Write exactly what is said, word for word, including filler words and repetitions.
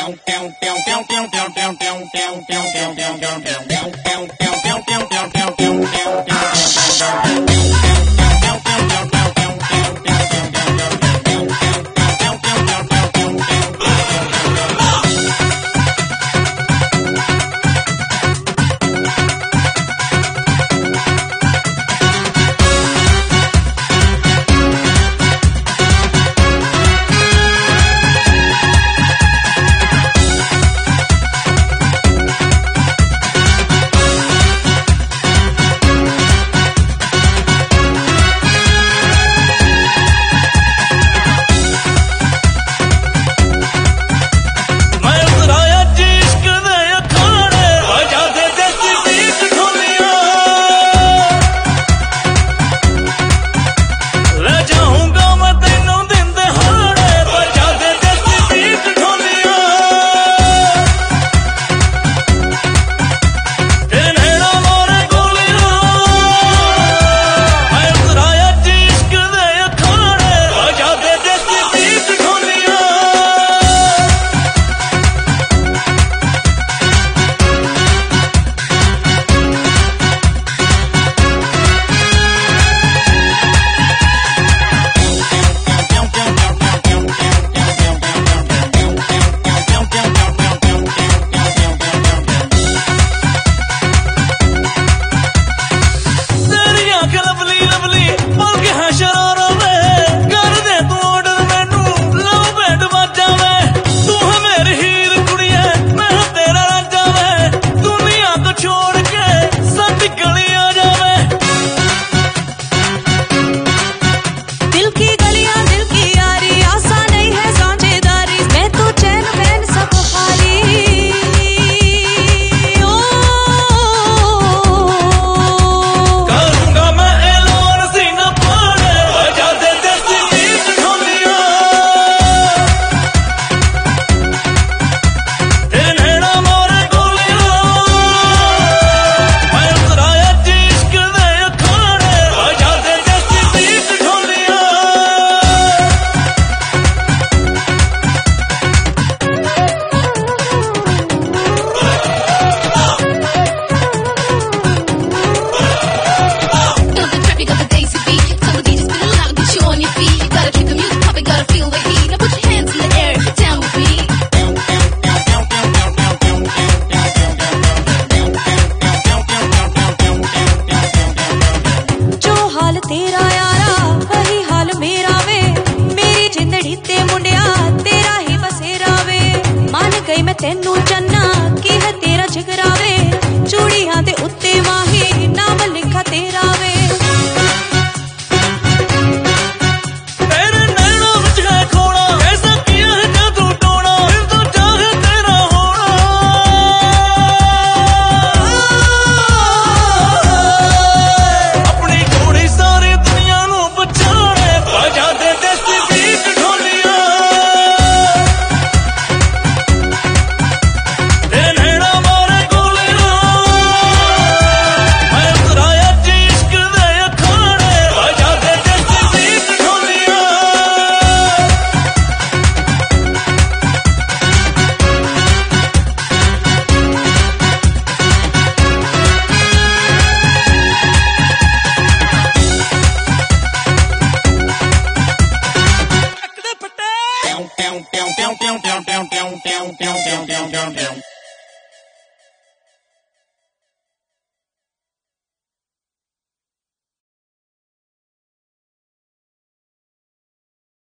तेनू चन्ना की है तेरा झगरावे चूड़ियां दे उत्ते माही नाम लिखा तेरा वे तेरे नैना विच है खोना ऐसा किया है जादू टोना फिर तो चाहे तेरा होना अपनी जोड़ी सारी दुनिया नू बचाने बजा दे देसी बीट ढोलियां down, down, down, down, down, down, down, down, down, down, down, down, down.